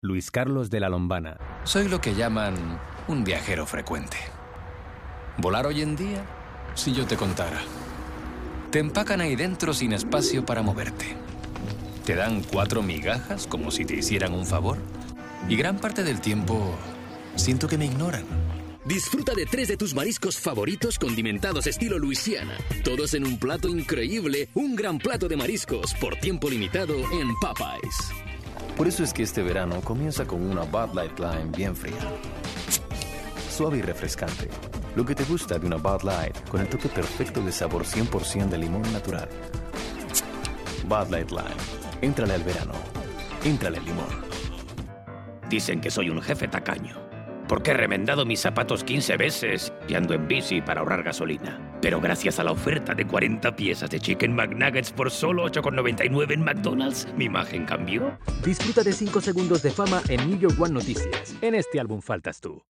Luis Carlos de la Lombana. Soy lo que llaman un viajero frecuente. Volar hoy en día, si yo te contara. Te empacan ahí dentro sin espacio para moverte. Te dan 4 migajas como si te hicieran un favor. Y gran parte del tiempo siento que me ignoran. Disfruta de 3 de tus mariscos favoritos condimentados estilo Luisiana. Todos en un plato increíble, un gran plato de mariscos por tiempo limitado en Popeyes. Por eso es que este verano comienza con una Bud Light Lime bien fría. Suave y refrescante. Lo que te gusta de una Bud Light con el toque perfecto de sabor 100% de limón natural. Bud Light Lime. Éntrale al verano. Éntrale al limón. Dicen que soy un jefe tacaño, porque he remendado mis zapatos 15 veces y ando en bici para ahorrar gasolina. Pero gracias a la oferta de 40 piezas de Chicken McNuggets por solo $8,99 en McDonald's, mi imagen cambió. Disfruta de 5 segundos de fama en New York One Noticias. En este álbum faltas tú.